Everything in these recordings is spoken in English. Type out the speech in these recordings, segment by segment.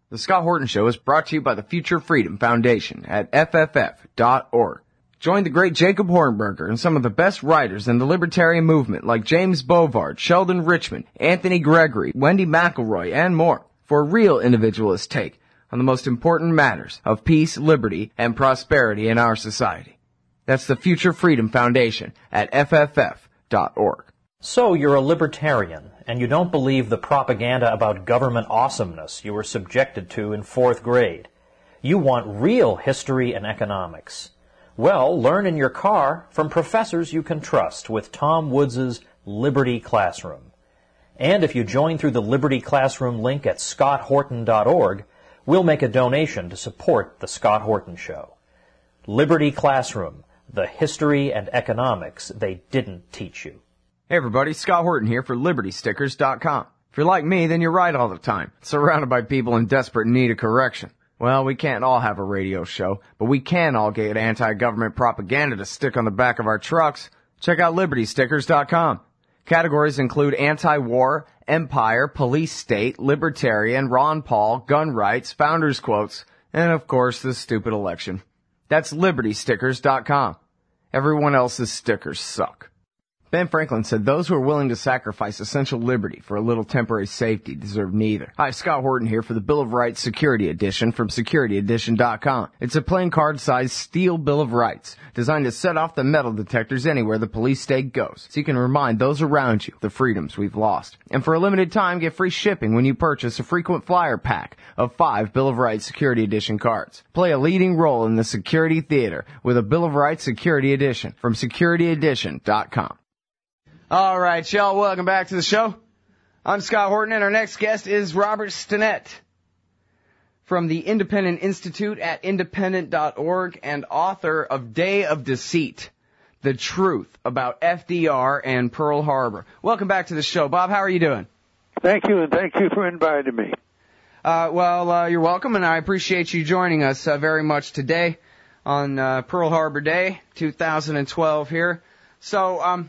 The Scott Horton Show is brought to you by the Future Freedom Foundation at FFF.org. Join the great Jacob Hornberger and some of the best writers in the libertarian movement like James Bovard, Sheldon Richman, Anthony Gregory, Wendy McElroy, and more for a real individualist take on the most important matters of peace, liberty, and prosperity in our society. That's the Future Freedom Foundation at FFF.org. So you're a libertarian, and you don't believe the propaganda about government awesomeness you were subjected to in 4th grade. You want real history and economics. Well, learn in your car from professors you can trust with Tom Woods' Liberty Classroom. And if you join through the Liberty Classroom link at scotthorton.org, we'll make a donation to support the Scott Horton Show. Liberty Classroom, the history and economics they didn't teach you. Hey everybody, Scott Horton here for LibertyStickers.com. If you're like me, then you're right all the time, surrounded by people in desperate need of correction. Well, we can't all have a radio show, but we can all get anti-government propaganda to stick on the back of our trucks. Check out LibertyStickers.com. Categories include anti-war, empire, police state, libertarian, Ron Paul, gun rights, founders quotes, and of course the stupid election. That's LibertyStickers.com. Everyone else's stickers suck. Ben Franklin said those who are willing to sacrifice essential liberty for a little temporary safety deserve neither. Hi, Scott Horton here for the Bill of Rights Security Edition from SecurityEdition.com. It's a plain card-sized steel Bill of Rights designed to set off the metal detectors anywhere the police state goes, so you can remind those around you the freedoms we've lost. And for a limited time, get free shipping when you purchase a frequent flyer pack of 5 Bill of Rights Security Edition cards. Play a leading role in the security theater with a Bill of Rights Security Edition from SecurityEdition.com. All right, y'all, welcome back to the show. I'm Scott Horton, and our next guest is Robert Stinnett from the Independent Institute at independent.org and author of Day of Deceit, The Truth About FDR and Pearl Harbor. Welcome back to the show. Bob, how are you doing? Thank you, and thank you for inviting me. You're welcome, and I appreciate you joining us very much today on Pearl Harbor Day, 2012 here. So,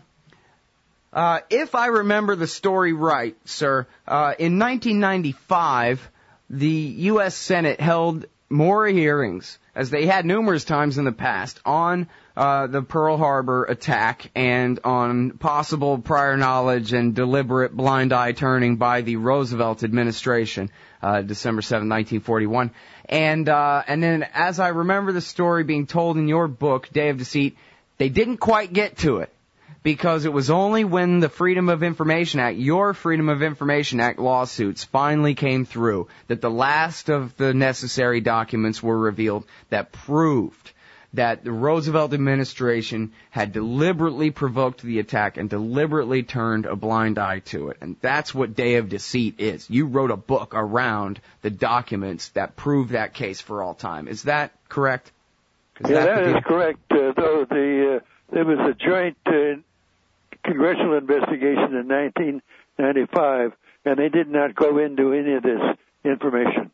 if I remember the story right, sir, in 1995, the U.S. Senate held more hearings, as they had numerous times in the past, on the Pearl Harbor attack and on possible prior knowledge and deliberate blind eye turning by the Roosevelt administration, December 7, 1941. And then, as I remember the story being told in your book, Day of Deceit, they didn't quite get to it, because it was only when the Freedom of Information Act, your Freedom of Information Act lawsuits finally came through, that the last of the necessary documents were revealed that proved that the Roosevelt administration had deliberately provoked the attack and deliberately turned a blind eye to it. And that's what Day of Deceit is. You wrote a book around the documents that prove that case for all time. Is that correct? That is correct. Though there was a joint congressional investigation in 1995, and they did not go into any of this information.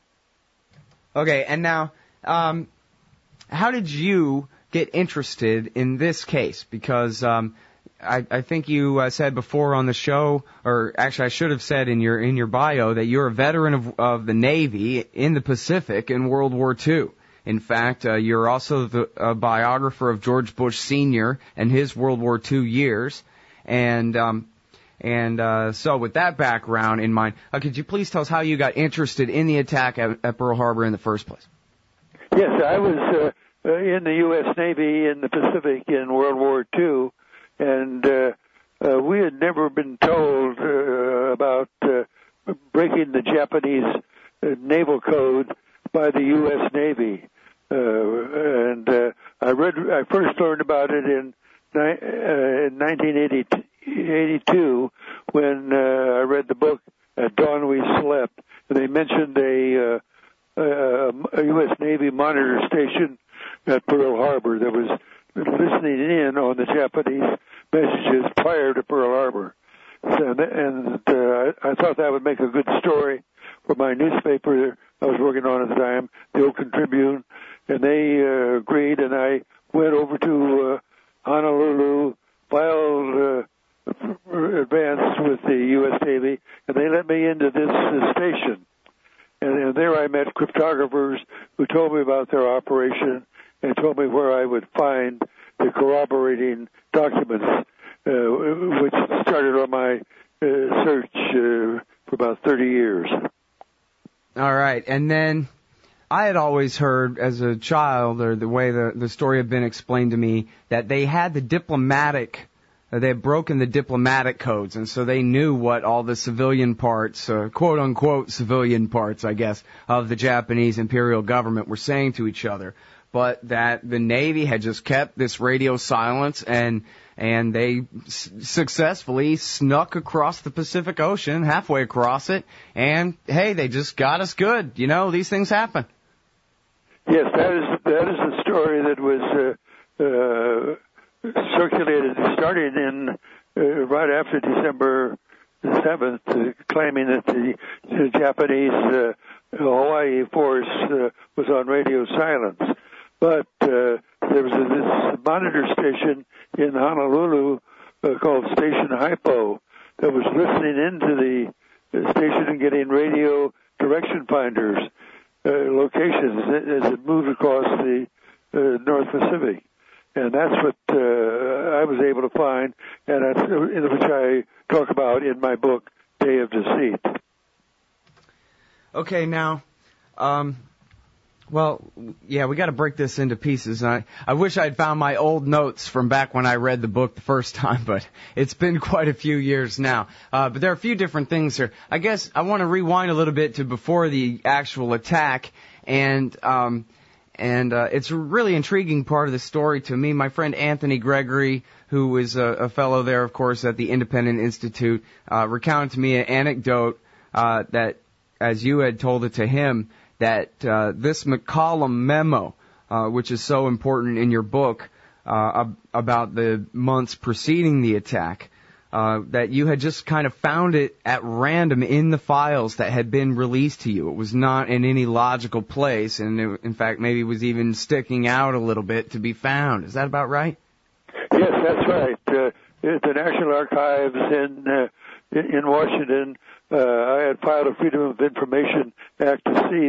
Okay, and now, how did you get interested in this case? Because I think you said before on the show, or actually I should have said in your bio, that you're a veteran of the Navy in the Pacific in World War II. In fact, you're also a biographer of George Bush Sr. and his World War II years. And so with that background in mind, could you please tell us how you got interested in the attack at Pearl Harbor in the first place? Yes, I was in the U.S. Navy in the Pacific in World War II, and we had never been told about breaking the Japanese naval code by the U.S. Navy. I first learned about it in 1982 when I read the book At Dawn We Slept. And they mentioned a U.S. Navy monitor station at Pearl Harbor that was listening in on the Japanese messages prior to Pearl Harbor. I thought that would make a good story for my newspaper I was working on at the time, the Oakland Tribune, and they agreed, and I went over to Honolulu, filed advance with the U.S. Navy, and they let me into this station. And there I met cryptographers who told me about their operation and told me where I would find the corroborating documents, which started on my search for about 30 years. All right. And then I had always heard as a child, or the way the story had been explained to me, that they had the diplomatic, they had broken the diplomatic codes, and so they knew what all the civilian parts, quote-unquote civilian parts, I guess, of the Japanese imperial government were saying to each other, but that the Navy had just kept this radio silence, and they successfully snuck across the Pacific Ocean, halfway across it, and, hey, they just got us good. You know, these things happen. Yes, that is the story that was circulated starting in right after December 7th, claiming that the Japanese Hawaii force was on radio silence. But there was this monitor station in Honolulu called Station Hypo that was listening into the station and getting radio direction finders locations as it moved across the North Pacific. And that's what I was able to find, and that's, which I talk about in my book, Day of Deceit. Okay, now, well, yeah, we got to break this into pieces. I wish I'd found my old notes from back when I read the book the first time, but it's been quite a few years now. But there are a few different things here. I guess I want to rewind a little bit to before the actual attack, and it's a really intriguing part of the story to me. My friend Anthony Gregory, who is a fellow there, of course, at the Independent Institute, recounted to me an anecdote that, as you had told it to him, that this McCollum memo, which is so important in your book about the months preceding the attack, that you had just kind of found it at random in the files that had been released to you. It was not in any logical place, and it, in fact, maybe was even sticking out a little bit to be found. Is that about right? Yes, that's right. At the National Archives in Washington, I had filed a Freedom of Information Act to see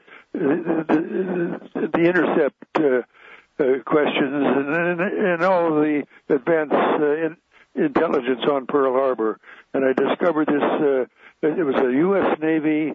the intercept questions and all of the advanced intelligence on Pearl Harbor, and I discovered this. It was a U.S. Navy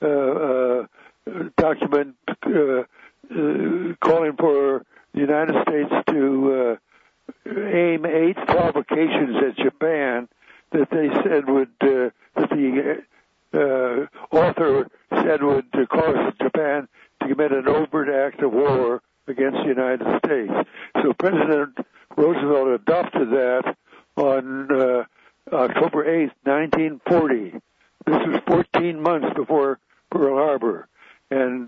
document calling for the United States to aim 8 provocations at Japan that they said would that the author said would cause Japan to commit an overt act of war against the United States. So President Roosevelt adopted that on October 8th, 1940. This was 14 months before Pearl Harbor. And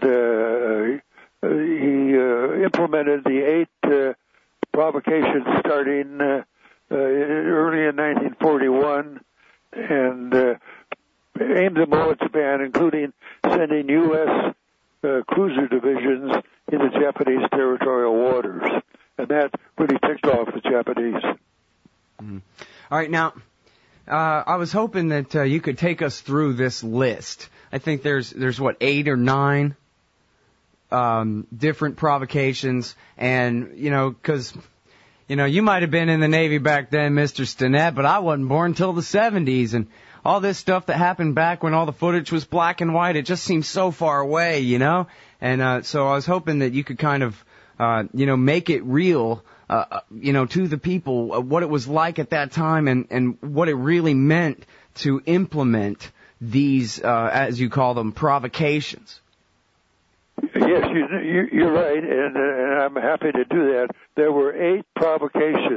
he implemented the 8 provocations starting early in 1941 and aimed them all at Japan, including sending U.S. cruiser divisions into Japanese territorial waters. And that really ticked off the Japanese. Mm-hmm. All right, now, I was hoping that you could take us through this list. I think there's what, 8 or 9 different provocations, and, you know, because, you know, you might have been in the Navy back then, Mr. Stinnett, but I wasn't born until the 70s, and all this stuff that happened back when all the footage was black and white, it just seems so far away, you know? And so I was hoping that you could kind of, you know, make it real, you know, to the people, what it was like at that time and what it really meant to implement these, as you call them, provocations. Yes, you're right, and I'm happy to do that. There were 8 provocations.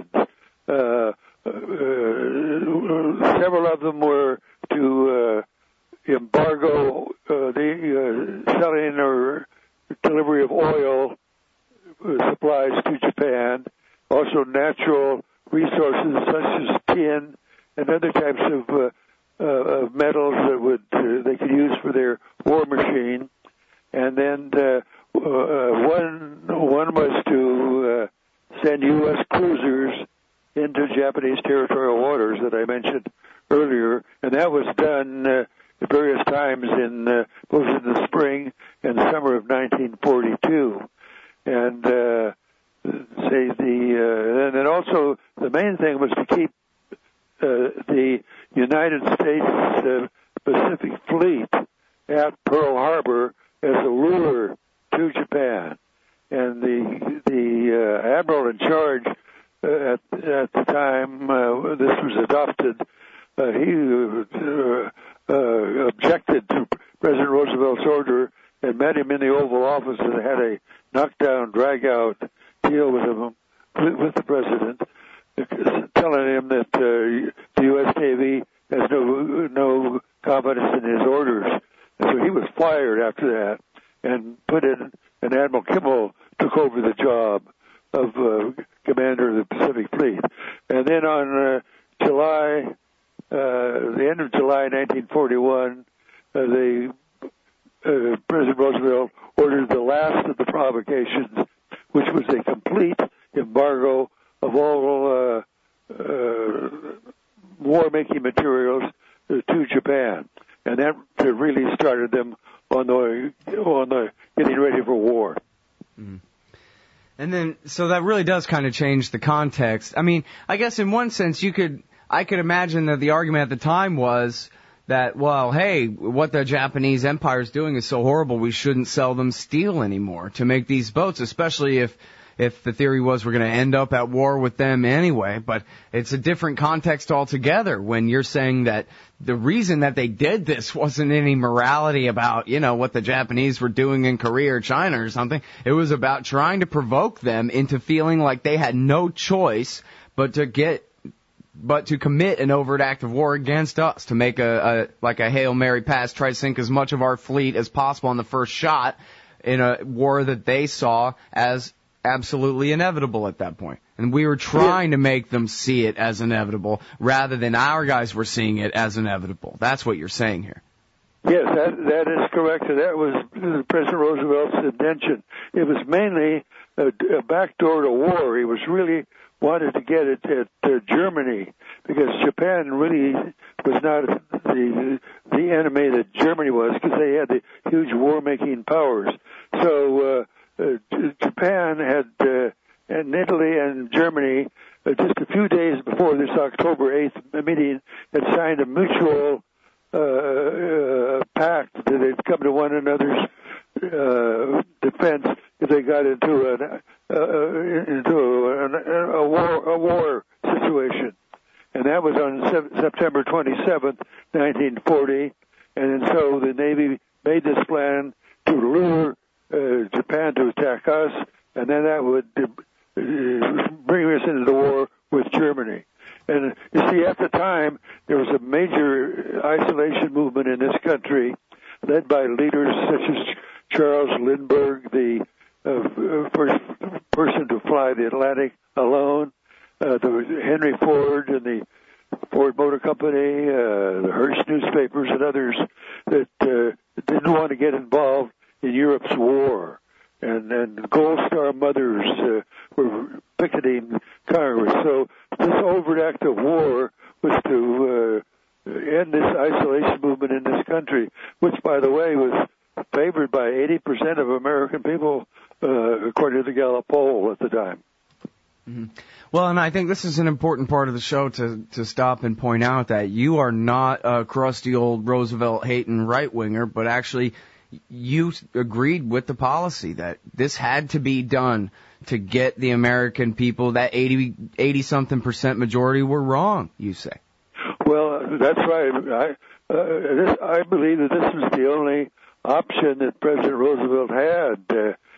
Several of them were to embargo the selling or delivery of oil supplies to Japan, also natural resources such as tin and other types of metals that they could use for their war machine. And then one was to send U.S. cruisers into Japanese territorial waters that I mentioned earlier, and that was done at various times in both in the spring and summer of 1942. And and then also the main thing was to keep the United States Pacific Fleet at Pearl Harbor as a lure to Japan. And the admiral in charge at the time this was adopted, he objected to President Roosevelt's order and met him in the Oval Office and had a knockdown, drag-out deal with him, with the president, telling him that the U.S. Navy has no confidence in his orders. And so he was fired after that and put in, and Admiral Kimball took over the job of commander of the Pacific Fleet. And then on the end of July 1941, President Roosevelt ordered the last of the provocations, which was a complete embargo of all war-making materials to Japan, and that really started them on the getting ready for war. Mm. And then, so that really does kind of change the context. I mean, I guess in one sense, I could imagine that the argument at the time was that, well, hey, what the Japanese empire is doing is so horrible, we shouldn't sell them steel anymore to make these boats, especially if the theory was we're going to end up at war with them anyway. But it's a different context altogether when you're saying that the reason that they did this wasn't any morality about, what the Japanese were doing in Korea or China or something. It was about trying to provoke them into feeling like they had no choice but to commit an overt act of war against us, to make a Hail Mary pass, try to sink as much of our fleet as possible on the first shot in a war that they saw as absolutely inevitable at that point. And we were trying to make them see it as inevitable rather than our guys were seeing it as inevitable. That's what you're saying here. Yes, that is correct. That was President Roosevelt's intention. It was mainly a backdoor to war. He was really wanted to get it at Germany, because Japan really was not the enemy that Germany was, because they had the huge war-making powers. So Japan had, and Italy and Germany, just a few days before this October 8th meeting, had signed a mutual pact that they'd come to one another's defense if they got into a war situation. And that was on September 27th, 1940. And so the Navy made this plan to lure Japan to attack us, and then that would bring us into the war with Germany. And you see, at the time, there was a major isolation movement in this country, led by leaders such as Charles Lindbergh, the first person to fly the Atlantic alone, Henry Ford and the Ford Motor Company, the Hearst newspapers and others that didn't want to get involved in Europe's war. And Gold Star mothers were picketing Congress. So this overt act of war was to end this isolation movement in this country, which, by the way, was favored by 80% of American people, according to the Gallup poll at the time. Mm-hmm. Well, and I think this is an important part of the show to stop and point out that you are not a crusty old Roosevelt-hating right-winger, but actually you agreed with the policy that this had to be done to get the American people, that 80-something% majority were wrong, you say. Well, that's right. I believe that this was the only option that President Roosevelt had,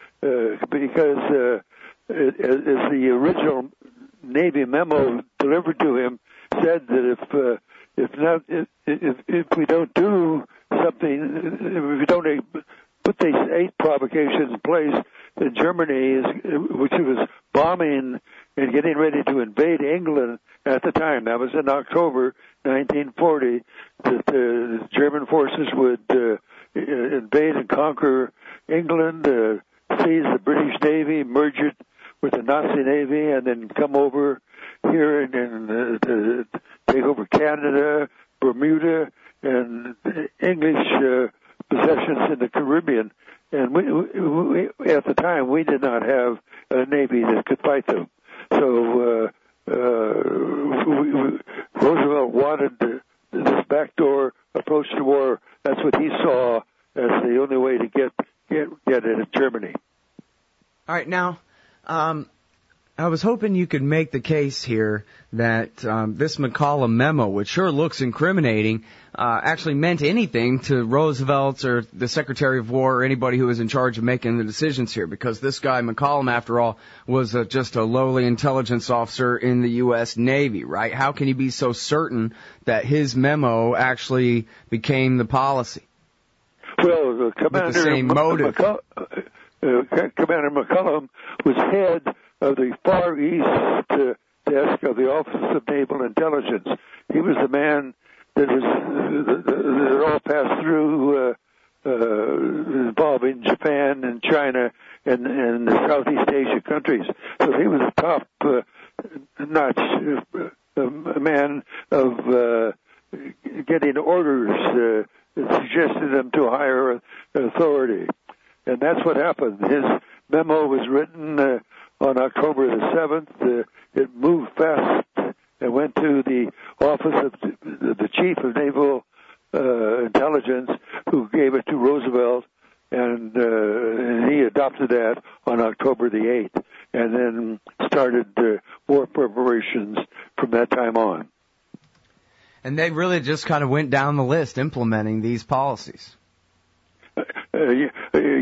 because as the original Navy memo delivered to him said that if we don't do something, if we don't put these 8 provocations in place, then Germany, which was bombing and getting ready to invade England at the time, that was in October 1940, that the German forces would invade and conquer England, seize the British Navy, merge it with the Nazi Navy, and then come over here and take over Canada, Bermuda, and English possessions in the Caribbean, and we at the time we did not have a navy that could fight them. So Roosevelt wanted this backdoor approach to war. That's what he saw as the only way to get it at Germany. All right, now, I was hoping you could make the case here that this McCollum memo, which sure looks incriminating, actually meant anything to Roosevelt or the Secretary of War or anybody who was in charge of making the decisions here, because this guy McCollum, after all, was just a lowly intelligence officer in the U.S. Navy, right? How can you be so certain that his memo actually became the policy? Well, Commander with the same motive. Commander McCollum was head of the Far East desk of the Office of Naval Intelligence. He was the man that all passed through involving Japan and China and the Southeast Asia countries. So he was a top notch man of getting orders that suggested them to a higher authority. And that's what happened. His memo was written on October the 7th. It moved fast and went to the office of the Chief of Naval Intelligence, who gave it to Roosevelt, and he adopted that on October the 8th, and then started war preparations from that time on. And they really just kind of went down the list implementing these policies. Yes,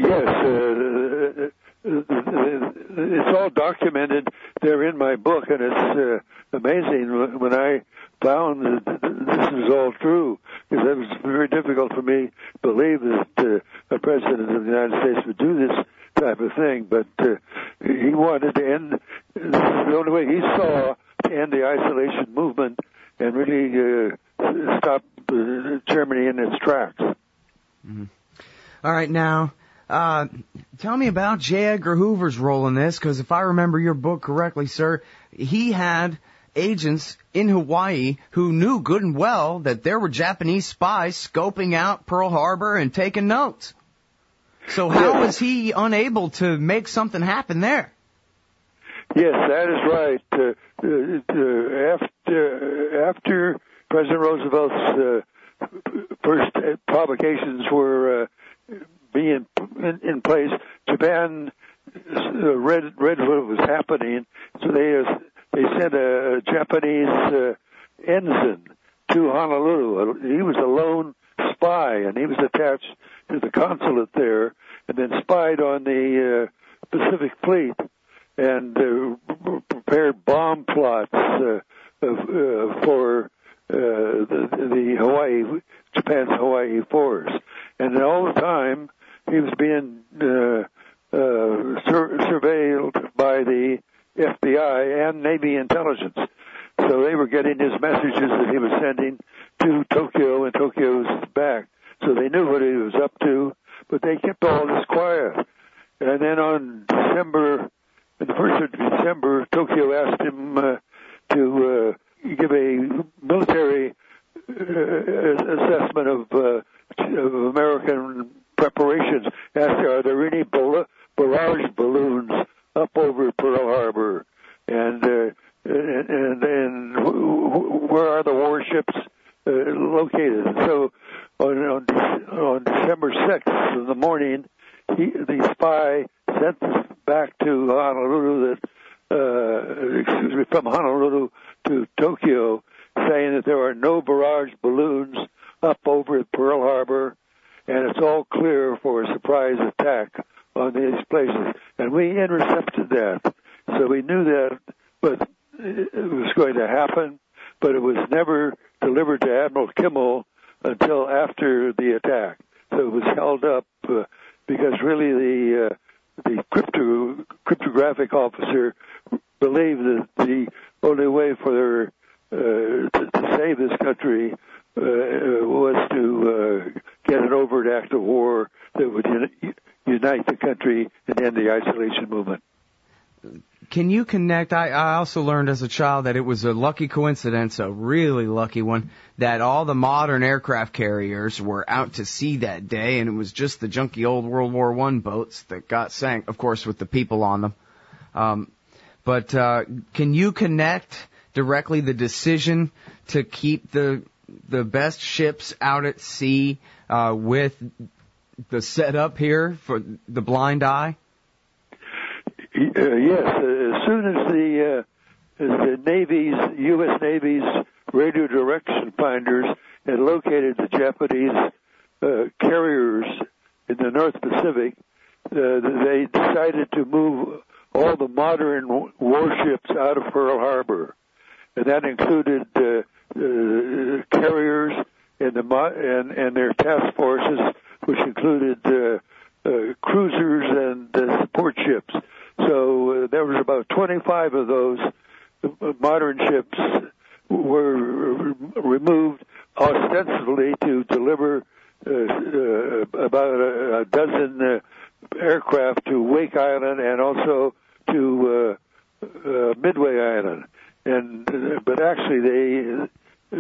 it's all documented there in my book, and it's amazing when I found that this is all true, because it was very difficult for me to believe that a president of the United States would do this type of thing, but he wanted to end, this is the only way he saw to end the isolation movement and really stop Germany in its tracks. Mm-hmm. All right, now, tell me about J. Edgar Hoover's role in this, because if I remember your book correctly, sir, he had agents in Hawaii who knew good and well that there were Japanese spies scoping out Pearl Harbor and taking notes. So how was he unable to make something happen there? Yes, that is right. After President Roosevelt's first provocations were being in place, Japan read what was happening, so they sent a Japanese ensign to Honolulu. He was a lone spy, and he was attached to the consulate there, and then spied on the Pacific Fleet and prepared bomb plots for the Hawaii, Japan's Hawaii force. And all the time, he was being surveilled by the FBI and Navy intelligence. So they were getting his messages that he was sending to Tokyo and Tokyo's back. So they knew what he was up to, but they kept all this quiet. And then on the 1st of December, Tokyo asked him to give a military assessment of American preparations. Asked, are there any barrage balloons up over Pearl Harbor? And where are the warships located? So on December 6th in the morning, the spy sent back to Honolulu from Honolulu to Tokyo, saying that there are no barrage balloons up over Pearl Harbor, and it's all clear for a surprise attack on these places. And we intercepted that, so we knew that, but it was going to happen, but it was never delivered to Admiral Kimmel until after the attack. So it was held up because really the cryptographic officer believed that the only way for to save this country was to get an overt act of war that would unite the country and end the isolation movement. can you connect? I also learned as a child that it was a lucky coincidence, a really lucky one, that all the modern aircraft carriers were out to sea that day, and it was just the junky old World War I boats that got sank, of course, with the people on them. But can you connect directly the decision to keep the best ships out at sea with the setup here for the blind eye? Yes. As soon as the Navy's, U.S. Navy's radio direction finders had located the Japanese carriers in the North Pacific, they decided to move all the modern warships out of Pearl Harbor, and that included carriers and their task forces, which included cruisers and support ships. So there was about 25 of those modern ships were removed ostensibly to deliver about a dozen aircraft to Wake Island and also to Midway Island. But actually,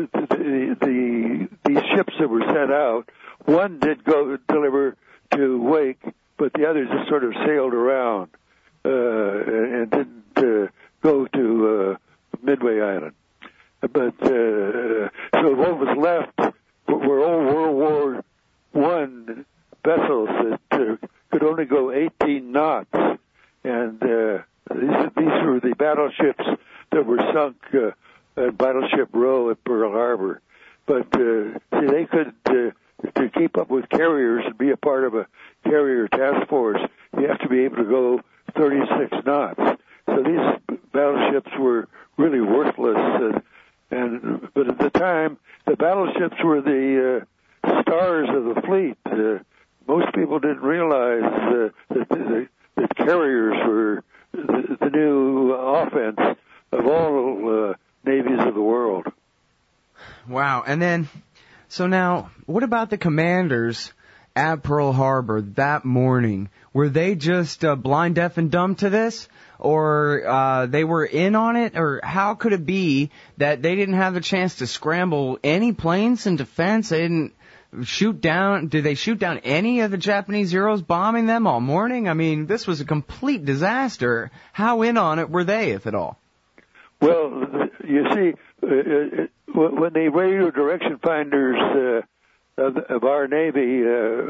these ships that were sent out, one did go deliver to Wake, but the others just sort of sailed around and didn't go to Midway Island. But so what was left were old World War I vessels that could only go 18 knots, and these were the battleships that were sunk at Battleship Row at Pearl Harbor. But see, they could to keep up with carriers and be a part of a carrier task force, you have to be able to go 36 knots. So these battleships were really worthless. But at the time, the battleships were the stars of the fleet. Most people didn't realize that carriers were the new offense of all navies of the world. Wow. And then, so now, what about the commanders at Pearl Harbor that morning? Were they just blind, deaf, and dumb to this? Or they were in on it? Or how could it be that they didn't have the chance to scramble any planes in defense? They didn't shoot down, did they shoot down any of the Japanese Zeros bombing them all morning? I mean, this was a complete disaster. How in on it were they, if at all? Well, you see, when the radio direction finders of our Navy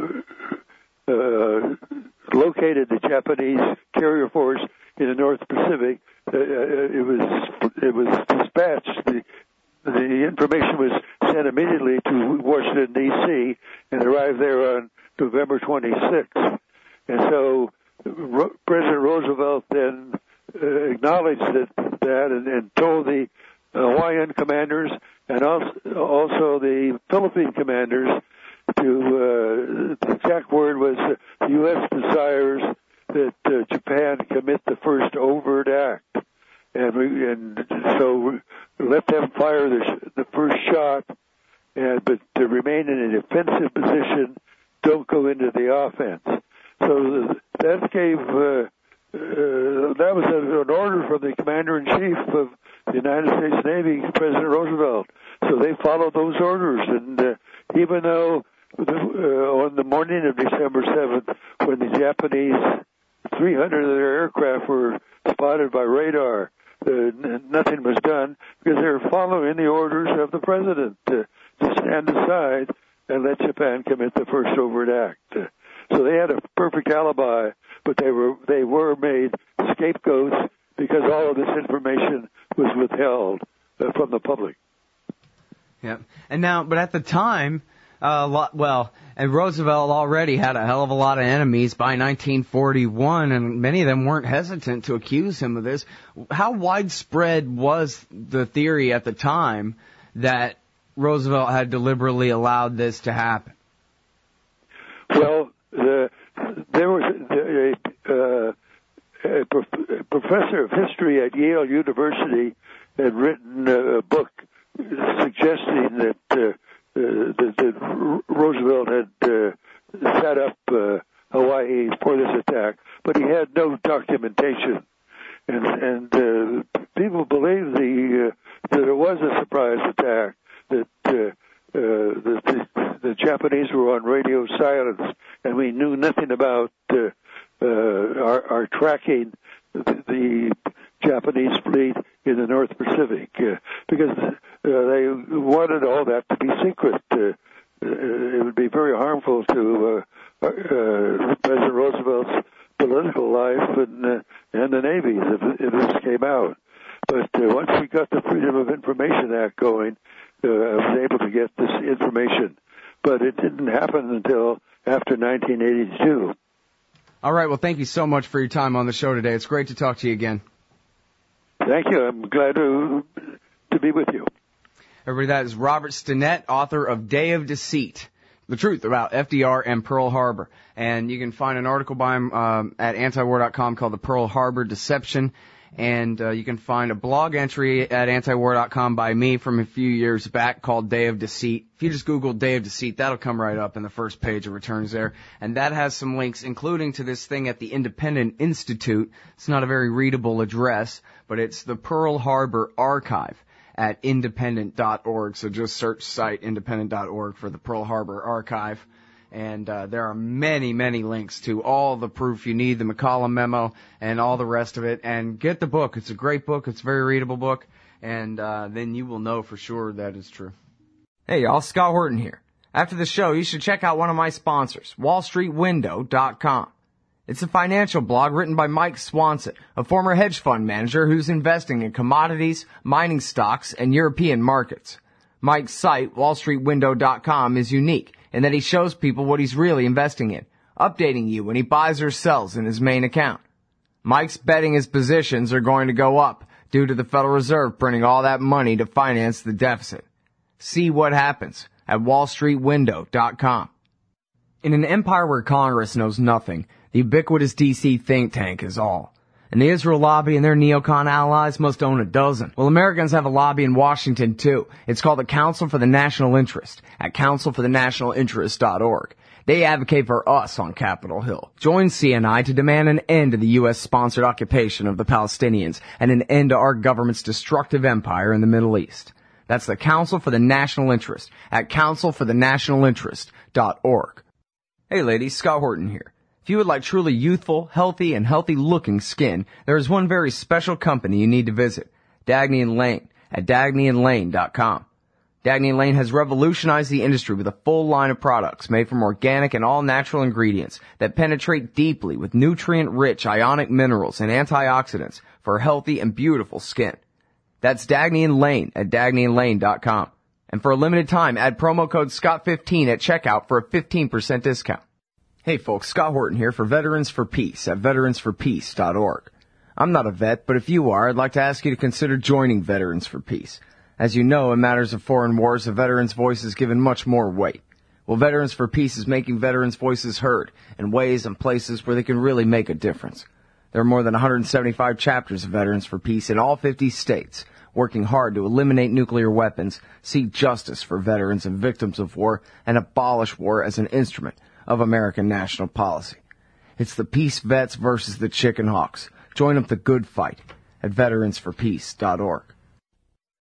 located the Japanese carrier force in the North Pacific, it was dispatched. The information was sent immediately to Washington, D.C., and arrived there on November 26th. And so President Roosevelt then acknowledged that and told the Hawaiian commanders and also the Philippine commanders the exact word was the U.S. desires that Japan commit the first overt act. And so let them fire the first shot, but to remain in a defensive position, don't go into the offense. So that gave that was an order from the Commander-in-Chief of the United States Navy, President Roosevelt. So they followed those orders, and even though on the morning of December 7th, when the Japanese 300 of their aircraft were spotted by radar, nothing was done because they were following the orders of the president to stand aside and let Japan commit the first overt act. So they had a perfect alibi, but they were made scapegoats because all of this information was withheld from the public. Yeah, and now, but at the time, and Roosevelt already had a hell of a lot of enemies by 1941, and many of them weren't hesitant to accuse him of this. How widespread was the theory at the time that Roosevelt had deliberately allowed this to happen? Well, there was a professor of history at Yale University had written a book suggesting that Roosevelt had set up Hawaii for this attack, but he had no documentation. and people believed that it was a surprise attack, that the Japanese were on radio silence, and we knew nothing about our tracking the Japanese fleet in the North Pacific, because they wanted all that to be secret. It would be very harmful to President Roosevelt's political life and the Navy if this came out. But once we got the Freedom of Information Act going, I was able to get this information. But it didn't happen until after 1982. All right, well, thank you so much for your time on the show today. It's great to talk to you again. Thank you. I'm glad to be with you. Everybody, that is Robert Stinnett, author of Day of Deceit, the truth about FDR and Pearl Harbor. And you can find an article by him at antiwar.com called The Pearl Harbor Deception. And you can find a blog entry at antiwar.com by me from a few years back called Day of Deceit. If you just Google Day of Deceit, that'll come right up in the first page of returns there. And that has some links, including to this thing at the Independent Institute. It's not a very readable address, but it's the Pearl Harbor Archive at independent.org. So just search site independent.org for the Pearl Harbor Archive. And there are many, many links to all the proof you need, the McCollum memo, and all the rest of it. And get the book. It's a great book. It's a very readable book. And then you will know for sure that is true. Hey, y'all. Scott Horton here. After the show, you should check out one of my sponsors, wallstreetwindow.com. It's a financial blog written by Mike Swanson, a former hedge fund manager who's investing in commodities, mining stocks, and European markets. Mike's site, wallstreetwindow.com, is unique in that he shows people what he's really investing in, updating you when he buys or sells in his main account. Mike's betting his positions are going to go up due to the Federal Reserve printing all that money to finance the deficit. See what happens at wallstreetwindow.com. In an empire where Congress knows nothing, the ubiquitous DC think tank is all. And the Israel lobby and their neocon allies must own a dozen. Well, Americans have a lobby in Washington, too. It's called the Council for the National Interest at councilforthenationalinterest.org. They advocate for us on Capitol Hill. Join CNI to demand an end to the U.S.-sponsored occupation of the Palestinians and an end to our government's destructive empire in the Middle East. That's the Council for the National Interest at councilforthenationalinterest.org. Hey ladies, Scott Horton here. If you would like truly youthful, healthy, and healthy-looking skin, there is one very special company you need to visit, Dagny & Lane at dagnyandlane.com. Dagny & Lane has revolutionized the industry with a full line of products made from organic and all-natural ingredients that penetrate deeply with nutrient-rich ionic minerals and antioxidants for healthy and beautiful skin. That's Dagny & Lane at dagnyandlane.com. And for a limited time, add promo code SCOTT15 at checkout for a 15% discount. Hey folks, Scott Horton here for Veterans for Peace at veteransforpeace.org. I'm not a vet, but if you are, I'd like to ask you to consider joining Veterans for Peace. As you know, in matters of foreign wars, a veteran's voice is given much more weight. Well, Veterans for Peace is making veterans' voices heard in ways and places where they can really make a difference. There are more than 175 chapters of Veterans for Peace in all 50 states, working hard to eliminate nuclear weapons, seek justice for veterans and victims of war, and abolish war as an instrument of American national policy. It's the peace vets versus the chicken hawks. Join up the good fight at veteransforpeace.org.